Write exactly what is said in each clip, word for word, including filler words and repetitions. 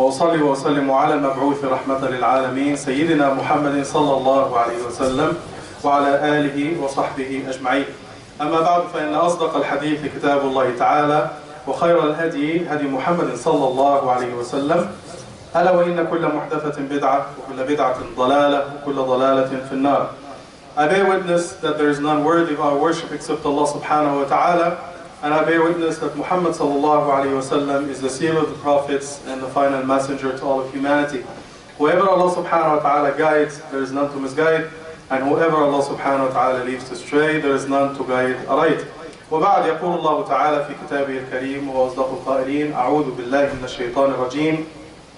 وأصلي وأسلم على المبعوث رحمة للعالمين سيدنا محمد صلى الله عليه وسلم وعلى آله وصحبه أجمعين. أما بعد فإن أصدق الحديث كتاب الله تعالى وخير الهدي هدي محمد صلى الله عليه وسلم ألا وإن كل محدثة بدعة وكل بدعة ضلالة وكل ضلالة في النار. I bear witness that there is none worthy of our worship except Allah subhanahu wa ta'ala, and I bear witness that Muhammad sallallahu alayhi wa sallam is the seal of the prophets and the final messenger to all of humanity. Whoever Allah subhanahu wa ta'ala guides, there is none to misguide, and whoever Allah subhanahu wa ta'ala leaves to stray, there is none to guide aright. وبعد يقول الله تعالى في كتابه الكريم وأصدق القائلين أعوذ بالله من الشيطان الرجيم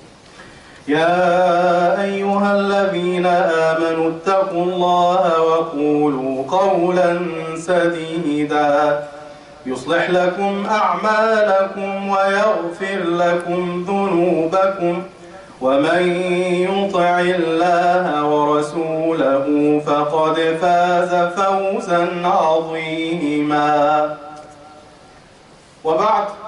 يا أيها الذين آمنوا اتقوا الله وقولوا قولا سديدا يصلح لكم أعمالكم ويغفر لكم ذنوبكم ومن يطع الله ورسوله فقد فاز فوزا عظيما. وبعد,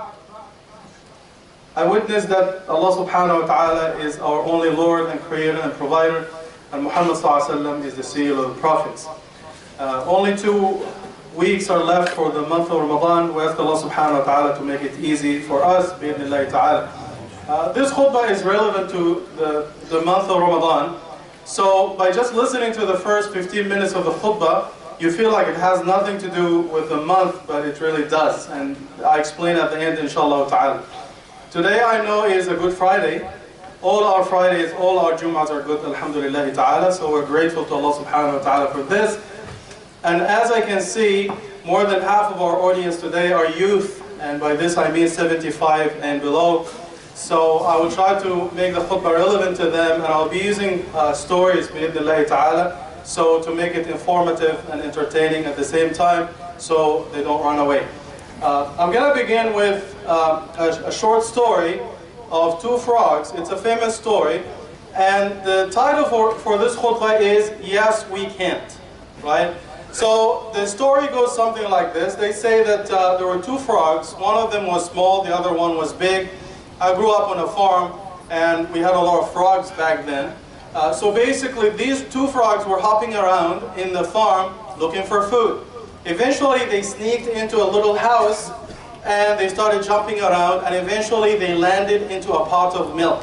I witness that Allah subhanahu wa ta'ala is our only Lord and Creator and Provider, and Muhammad sallallahu alayhi wa sallam is the seal of the prophets. Uh, only two weeks are left for the month of Ramadan. We ask Allah subhanahu wa ta'ala to make it easy for us, bi'idhnillahi ta'ala. Uh, this khutbah is relevant to the, the month of Ramadan. So by just listening to the first fifteen minutes of the khutbah, you feel like it has nothing to do with the month, but it really does. And I explain at the end, inshallah ta'ala. Today I know is a Good Friday. All our Fridays, all our Jum'ahs are good, alhamdulillah ta'ala. So we're grateful to Allah subhanahu wa ta'ala for this. And as I can see, more than half of our audience today are youth. And by this I mean seventy-five and below. So I will try to make the khutbah relevant to them, and I'll be using uh, stories, bi'idhnillahi ta'ala, so to make it informative and entertaining at the same time, so they don't run away. Uh, I'm going to begin with uh, a, a short story of two frogs. It's a famous story, and the title for, for this khutbah is Yes, We Can't, right? So the story goes something like this. They say that uh, there were two frogs. One of them was small, the other one was big. I grew up on a farm, and we had a lot of frogs back then. Uh, so basically, these two frogs were hopping around in the farm looking for food. Eventually, they sneaked into a little house, and they started jumping around, and eventually they landed into a pot of milk.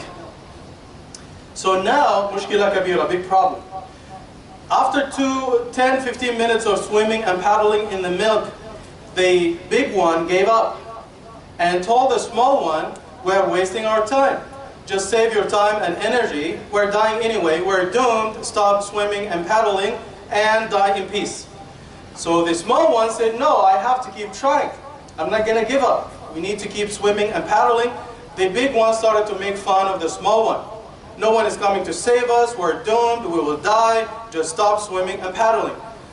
So now, mushkila kabira, big problem. After two, ten, fifteen minutes of swimming and paddling in the milk, the big one gave up and told the small one, "We're wasting our time. Just save your time and energy. We're dying anyway. We're doomed. Stop swimming and paddling and die in peace." So the small one said, "No, I have to keep trying. I'm not going to give up. We need to keep swimming and paddling." The big one started to make fun of the small one. "No one is coming to save us. We're doomed. We will die. Just stop swimming and paddling."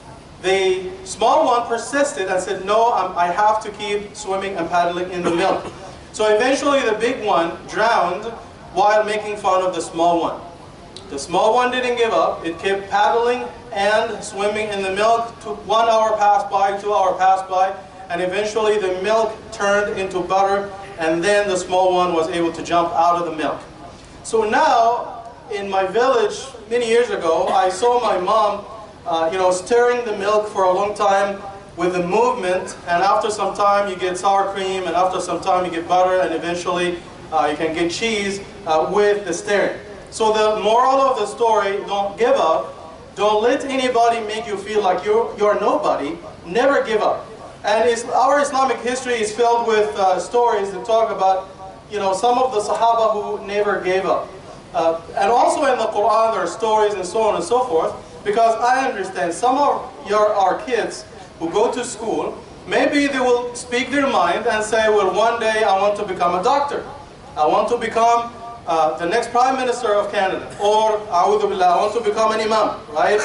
The small one persisted and said, "No, I'm, I have to keep swimming and paddling in the milk." So eventually the big one drowned while making fun of the small one. The small one didn't give up. It kept paddling and swimming in the milk. One hour passed by, two hours passed by, and eventually the milk turned into butter, and then the small one was able to jump out of the milk. So now, in my village, many years ago, I saw my mom uh, you know, stirring the milk for a long time with the movement, and after some time you get sour cream, and after some time you get butter, and eventually uh, you can get cheese uh, with the stirring. So the moral of the story, don't give up. Don't let anybody make you feel like you're, you're nobody. Never give up. And it's, our Islamic history is filled with uh, stories that talk about, you know, some of the Sahaba who never gave up. Uh, and also in the Quran there are stories and so on and so forth, because I understand some of your, our kids who go to school, maybe they will speak their mind and say, well, one day I want to become a doctor. I want to become uh, the next Prime Minister of Canada. Or, a'udhu billah, I want to become an imam, right?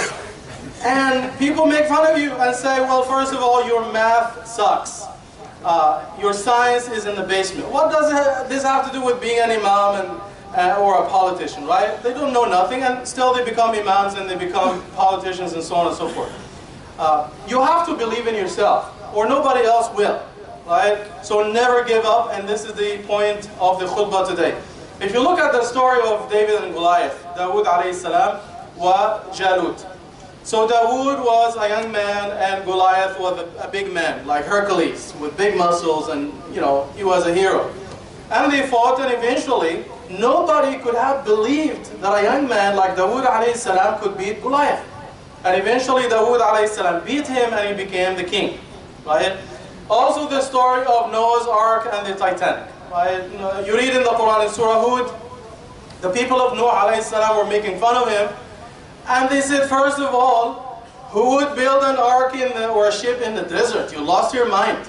And people make fun of you and say, well, first of all, your math sucks. Uh, your science is in the basement. What does this have to do with being an imam and, uh, or a politician, right? They don't know nothing, and still they become imams and they become politicians and so on and so forth. Uh, you have to believe in yourself, or nobody else will, right? So never give up, and this is the point of the khutbah today. If you look at the story of David and Goliath, Dawood alayhi salam wa Jalut. So Dawood was a young man and Goliath was a, a big man, like Hercules, with big muscles, and you know, he was a hero. And they fought, and eventually, nobody could have believed that a young man like Dawood alayhi salam could beat Goliath. And eventually Dawood alayhi salam beat him and he became the king. Right? Also the story of Noah's Ark and the Titanic. Right? You read in the Quran in Surah Hud, the people of Noah alayhi salam were making fun of him. And they said, first of all, who would build an ark in the, or a ship in the desert? You lost your mind.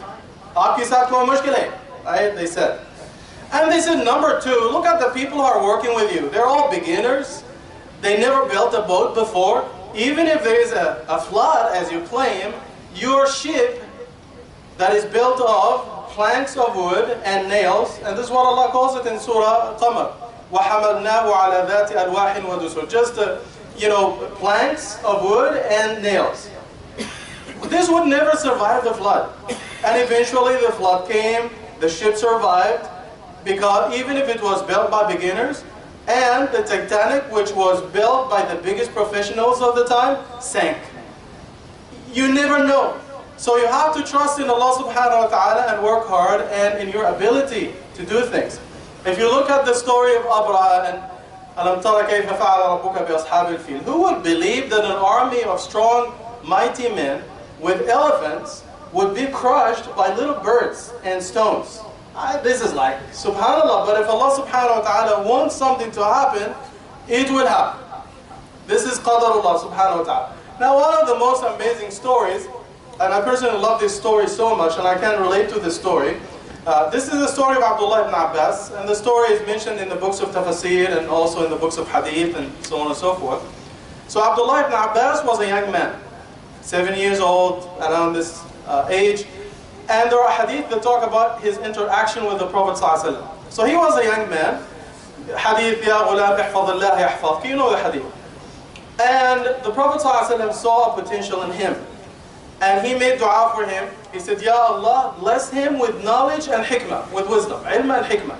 Right? They said. And they said, number two, look at the people who are working with you. They're all beginners. They never built a boat before. Even if there is a, a flood, as you claim, your ship that is built of planks of wood and nails, and this is what Allah calls it in Surah Qamar. وَحَمَلْنَاهُ عَلَى ذَاتِ أَلْوَاحٍ وَدُسُرٍ. Just, uh, you know, planks of wood and nails. This would never survive the flood. And eventually the flood came, the ship survived, because even if it was built by beginners, and the Titanic, which was built by the biggest professionals of the time, sank. You never know. So you have to trust in Allah subhanahu wa ta'ala and work hard and in your ability to do things. If you look at the story of Abraha and أَلَمْ تَرَ كَيْفَ فَعَلَ رَبُّكَ بِأَصْحَابِ الْفِيلِ, who would believe that an army of strong, mighty men with elephants would be crushed by little birds and stones? I, this is like, subhanAllah, but if Allah subhanahu wa ta'ala wants something to happen, it will happen. This is qadarullah subhanahu wa ta'ala. Now, one of the most amazing stories, and I personally love this story so much, and I can relate to this story. Uh, this is the story of Abdullah ibn Abbas, and the story is mentioned in the books of Tafsir and also in the books of Hadith and so on and so forth. So Abdullah ibn Abbas was a young man, seven years old, around this uh, age. And there are hadith that talk about his interaction with the Prophet ﷺ. So he was a young man. Hadith, Ya ghulam, ihfadillah yahfadk. You know the hadith. And the Prophet ﷺ saw a potential in him. And he made dua for him. He said, Ya Allah, bless him with knowledge and hikmah, with wisdom, ilm and hikmah.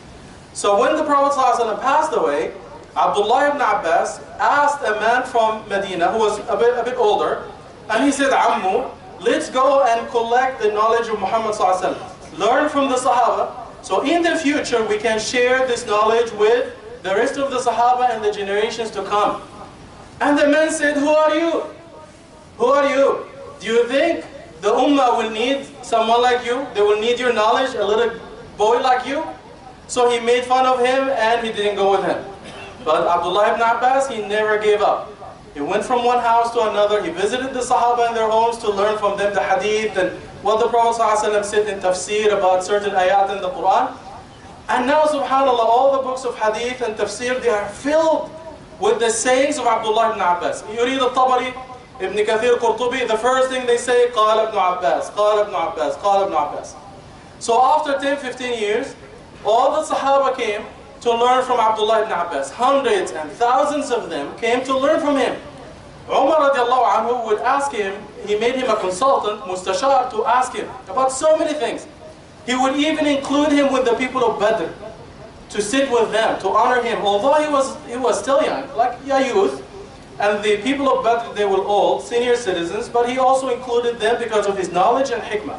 So when the Prophet ﷺ passed away, Abdullah ibn Abbas asked a man from Medina who was a bit, a bit older, and he said, Ammu, let's go and collect the knowledge of Muhammad sallallahu alaihi wasallam. Learn from the Sahaba. So in the future we can share this knowledge with the rest of the Sahaba and the generations to come. And the man said, who are you? Who are you? Do you think the Ummah will need someone like you? They will need your knowledge, a little boy like you? So he made fun of him and he didn't go with him. But Abdullah ibn Abbas, he never gave up. He went from one house to another. He visited the Sahaba in their homes to learn from them the hadith and what the Prophet ﷺ said in tafsir about certain ayat in the Quran. And now, subhanAllah, all the books of hadith and tafsir, they are filled with the sayings of Abdullah ibn Abbas. You read al-Tabari, Ibn Kathir, Qurtubi, the first thing they say, قال ibn Abbas, قال ibn Abbas, قال ibn Abbas. So after ten, fifteen years, all the Sahaba came to learn from Abdullah ibn Abbas. Hundreds and thousands of them came to learn from him. Umar radiallahu anhu would ask him, he made him a consultant, mustashar, to ask him about so many things. He would even include him with the people of Badr, to sit with them, to honor him, although he was, he was still young, like a youth. And the people of Badr, they were old, senior citizens, but he also included them because of his knowledge and hikmah.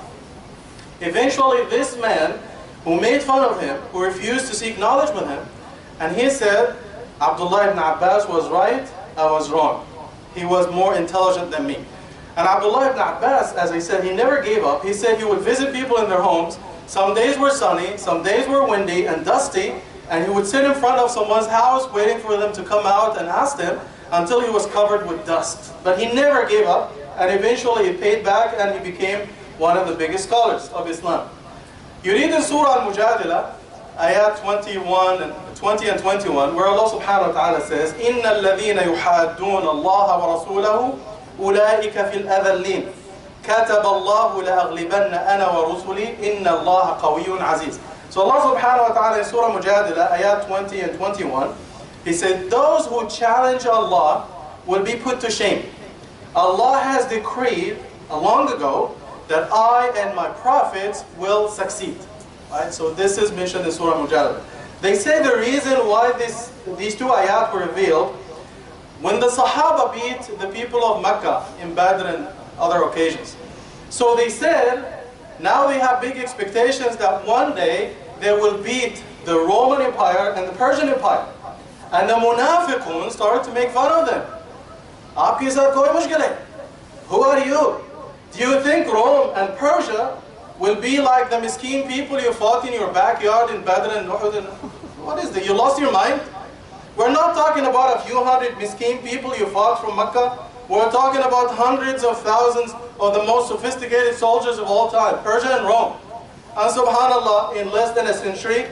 Eventually this man, who made fun of him, who refused to seek knowledge with him, and he said, Abdullah ibn Abbas was right, I was wrong. He was more intelligent than me. And Abdullah ibn Abbas, as I said, he never gave up. He said he would visit people in their homes. Some days were sunny, some days were windy and dusty, and he would sit in front of someone's house waiting for them to come out and ask them until he was covered with dust. But he never gave up, and eventually he paid back and he became one of the biggest scholars of Islam. You read in Surah Al-Mujadila, ayat twenty-one and twenty and twenty-one, where Allah subhanahu wa ta'ala says, إِنَّ الَّذِينَ يُحَادُّونَ اللَّهَ وَرَسُولَهُ أُولَٰئِكَ فِي الْأَذَلِّينَ كَتَبَ اللَّهُ لَأَغْلِبَنَّ أَنَا وَرُسُلِي إِنَّ اللَّهَ قَوِيٌّ عَزِيزٌ. So Allah subhanahu wa ta'ala in Surah Mujadila, ayat twenty and twenty-one, He said, those who challenge Allah will be put to shame. Allah has decreed long ago that I and my prophets will succeed. Right? So this is mentioned in Surah Mujadala. They say the reason why this, these two ayat were revealed, when the Sahaba beat the people of Mecca in Badr and other occasions. So they said, now they have big expectations that one day they will beat the Roman Empire and the Persian Empire. And the Munafiqun started to make fun of them. Aapke saath koi mushkil hai? Who are you? Do you think Rome and Persia will be like the miskeen people you fought in your backyard in Badr and Uhud? What is that? You lost your mind? We're not talking about a few hundred miskeen people you fought from Mecca. We're talking about hundreds of thousands of the most sophisticated soldiers of all time, Persia and Rome. And subhanAllah, in less than a century,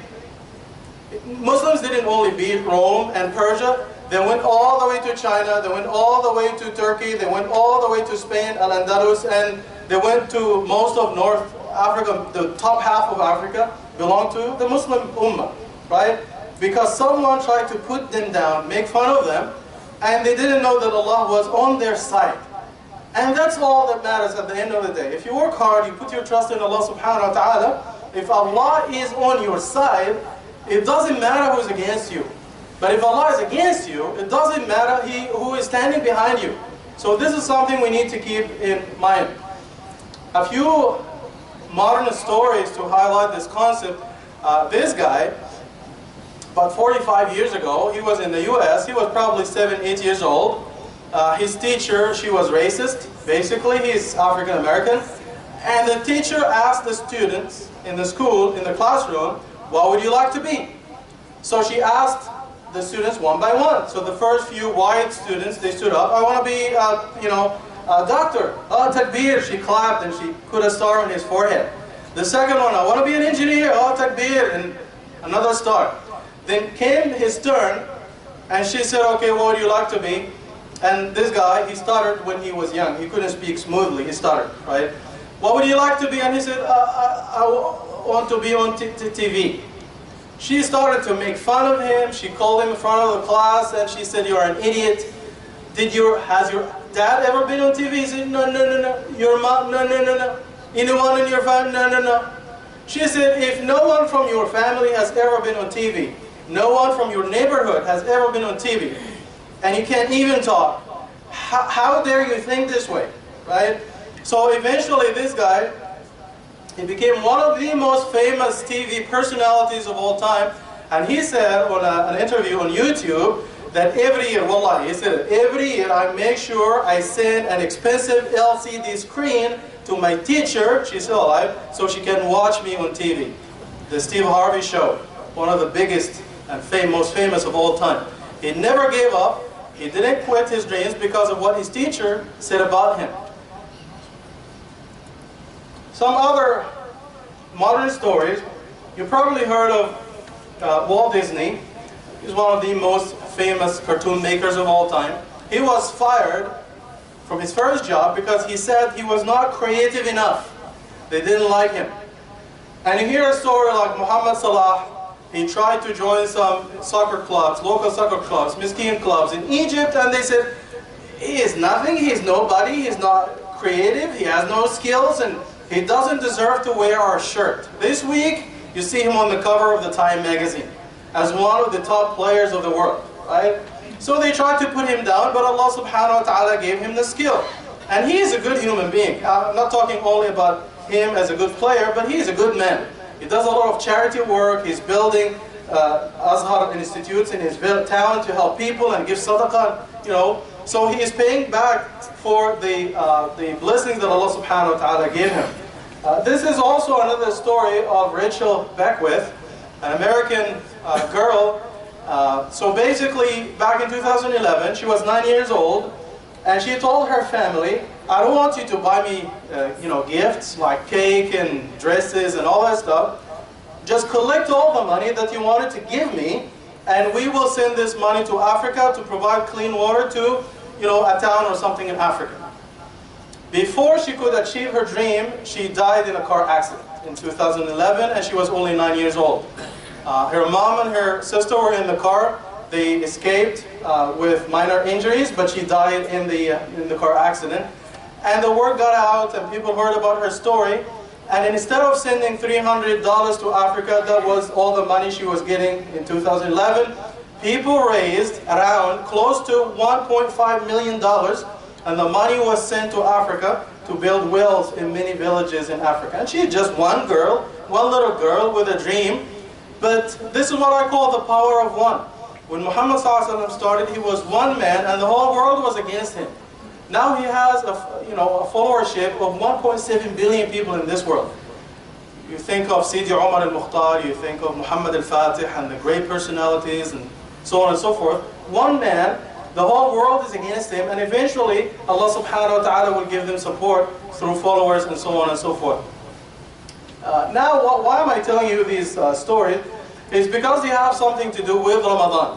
Muslims didn't only beat Rome and Persia, they went all the way to China, they went all the way to Turkey, they went all the way to Spain, Al-Andalus, and they went to most of North Africa, the top half of Africa belonged to the Muslim Ummah, right? Because someone tried to put them down, make fun of them, and they didn't know that Allah was on their side. And that's all that matters at the end of the day. If you work hard, you put your trust in Allah subhanahu wa ta'ala, if Allah is on your side, it doesn't matter who's against you. But if Allah is against you, it doesn't matter he, who is standing behind you. So this is something we need to keep in mind. A few modern stories to highlight this concept. Uh, this guy, about forty-five years ago, he was in the U S, he was probably seven, eight years old. Uh, his teacher, she was racist, basically, he's African American. And the teacher asked the students in the school, in the classroom, what would you like to be? So she asked the students one by one. So the first few white students, they stood up. I want to be, uh, you know, a doctor. Oh, takbir. She clapped and she put a star on his forehead. The second one, I want to be an engineer. Oh, takbir. And another star. Then came his turn and she said, okay, what would you like to be? And this guy, he stuttered when he was young. He couldn't speak smoothly. He stuttered, right? What would you like to be? And he said, uh, I, I want to be on t t TV. She started to make fun of him. She called him in front of the class and she said, you're an idiot. Did your, has your dad ever been on T V? He said, no, no, no, no. Your mom? No, no, no, no. Anyone in your family? No, no, no. She said, if no one from your family has ever been on T V, no one from your neighborhood has ever been on T V, and you can't even talk, how, how dare you think this way, right? So eventually this guy, he became one of the most famous T V personalities of all time. And he said on a, an interview on YouTube that every year, wallahi, he said, every year I make sure I send an expensive L C D screen to my teacher, she's still alive, so she can watch me on T V. The Steve Harvey Show, one of the biggest and fam most famous of all time. He never gave up. He didn't quit his dreams because of what his teacher said about him. Some other modern stories, you probably heard of uh, Walt Disney. He's one of the most famous cartoon makers of all time. He was fired from his first job because he said he was not creative enough. They didn't like him. And you hear a story like Muhammad Salah. He tried to join some soccer clubs, local soccer clubs, miskin clubs in Egypt, and they said, he is nothing, he's nobody, he's not creative, he has no skills, and he doesn't deserve to wear our shirt. This week, you see him on the cover of the Time magazine as one of the top players of the world, right? So they tried to put him down, but Allah subhanahu wa ta'ala gave him the skill. And he is a good human being. I'm not talking only about him as a good player, but he is a good man. He does a lot of charity work. He's building uh, Azhar institutes in his town to help people and give sadaqah, you know. So he is paying back for the, uh, the blessings that Allah subhanahu wa ta'ala gave him. Uh, this is also another story of Rachel Beckwith, an American uh, girl. Uh, so basically, back in two thousand eleven, she was nine years old, and she told her family, I don't want you to buy me uh, you know, gifts like cake and dresses and all that stuff. Just collect all the money that you wanted to give me, and we will send this money to Africa to provide clean water to, you know, a town or something in Africa. Before she could achieve her dream, she died in a car accident in two thousand eleven, and she was only nine years old. Uh, her mom and her sister were in the car. They escaped uh, with minor injuries, but she died in the, uh, in the car accident. And the word got out, and people heard about her story. And instead of sending three hundred dollars to Africa, that was all the money she was getting in two thousand eleven, people raised around close to one point five million dollars, and the money was sent to Africa to build wells in many villages in Africa. And she's just one girl, one little girl with a dream. But this is what I call the power of one. When Muhammad started, he was one man and the whole world was against him. Now he has a, you know, a followership of one point seven billion people in this world. You think of Sidi Omar al-Mukhtar, you think of Muhammad al-Fatih and the great personalities and so on and so forth. One man, the whole world is against him, and eventually Allah subhanahu wa ta'ala will give them support through followers and so on and so forth. Uh, now, wh why am I telling you these uh, stories? It's because they have something to do with Ramadan.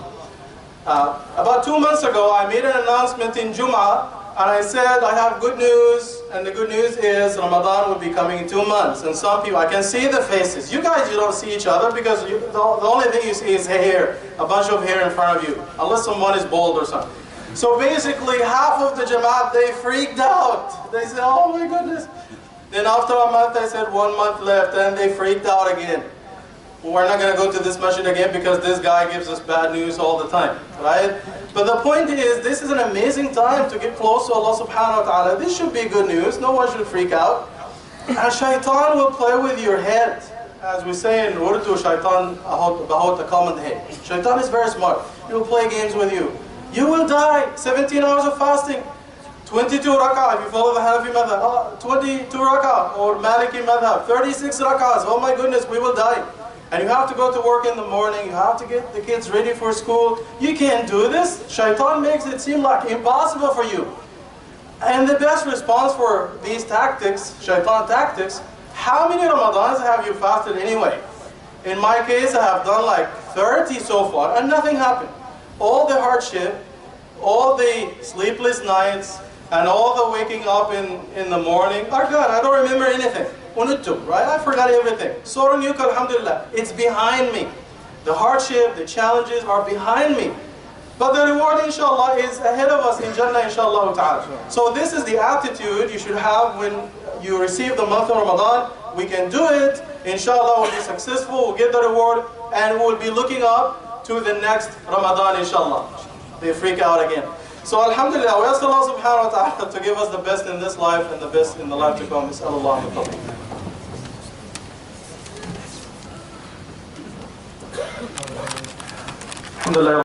Uh, about two months ago, I made an announcement in Jum'ah, and I said, I have good news, and the good news is Ramadan will be coming in two months. And some people, I can see the faces. You guys, you don't see each other because you, the, the only thing you see is hair, a bunch of hair in front of you, unless someone is bald or something. So basically, half of the Jamaat, they freaked out. They said, oh my goodness. Then after a month, I said, one month left, and they freaked out again. We're not going to go to this masjid again because this guy gives us bad news all the time, right? But the point is, this is an amazing time to get close to Allah subhanahu wa ta'ala. This should be good news. No one should freak out. And shaitan will play with your head. As we say in Urdu, shaitan bahut a common head. Shaitan is very smart. He will play games with you. You will die. seventeen hours of fasting. twenty-two rak'ah, if you follow the Hanafi madhab. Uh, twenty-two rak'ah, or Maliki madhab. thirty-six rak'ahs. Oh my goodness, we will die. And you have to go to work in the morning, you have to get the kids ready for school. You can't do this. Shaitan makes it seem like impossible for you. And the best response for these tactics, shaitan tactics, how many Ramadans have you fasted anyway? In my case, I have done like thirty so far, and nothing happened. All the hardship, all the sleepless nights, and all the waking up in, in the morning, oh God, I don't remember anything. Right? I forgot everything. Surah Nuka, alhamdulillah, it's behind me. The hardship, the challenges are behind me. But the reward, inshallah, is ahead of us in Jannah, inshallah ta'ala. So this is the attitude you should have when you receive the month of Ramadan. We can do it, inshallah, we'll be successful, we'll get the reward, and we'll be looking up to the next Ramadan, inshallah. They freak out again. So alhamdulillah, we ask Allah subhanahu wa ta'ala to give us the best in this life and the best in the life to come. Bismillah. Alhamdulillah.